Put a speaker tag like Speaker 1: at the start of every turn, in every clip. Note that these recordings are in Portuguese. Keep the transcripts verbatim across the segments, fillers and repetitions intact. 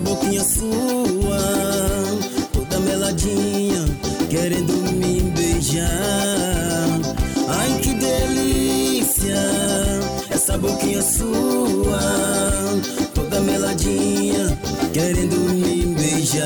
Speaker 1: boquinha sua, toda meladinha, querendo me beijar. Ai que delícia, essa boquinha sua, toda meladinha, querendo me beijar.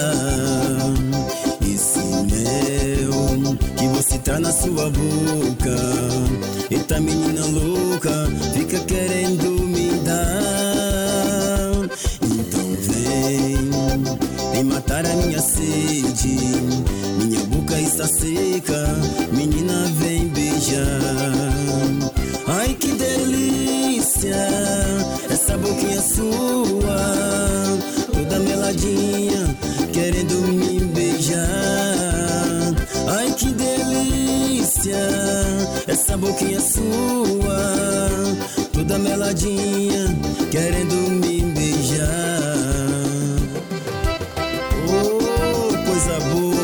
Speaker 1: Esse mel que você traz na sua boca, eita menina louca, fica querendo me dar. Então vem, vem matar a minha sede, minha boca está seca, menina vem beijar. Ai que delícia, essa boquinha sua, toda meladinha, querendo me beijar. Ai que delícia, essa boquinha sua, toda meladinha, querendo me beijar. Oh, coisa boa.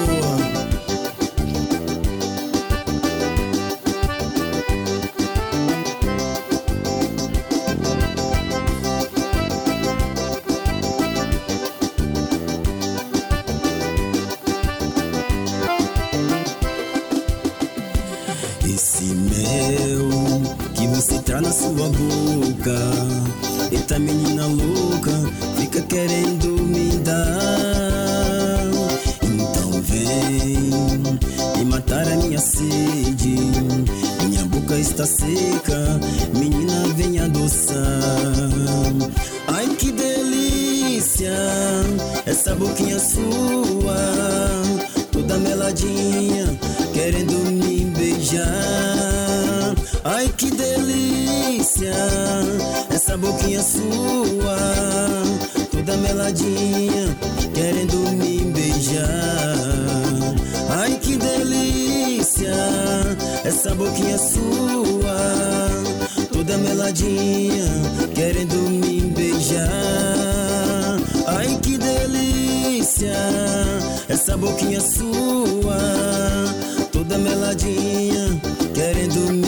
Speaker 1: Esse mel que você traz na sua boca, eita menina louca, fica querendo me dar. Então vem, vem matar a minha sede, minha boca está seca, menina vem adoçar. Ai que delícia, essa boquinha sua, toda meladinha, querendo me beijar. Ai que delícia, essa boquinha sua, toda meladinha, querendo me beijar. Ai que delícia, essa boquinha sua, toda meladinha, querendo me beijar. Ai que delícia, essa boquinha sua, toda meladinha, querendo me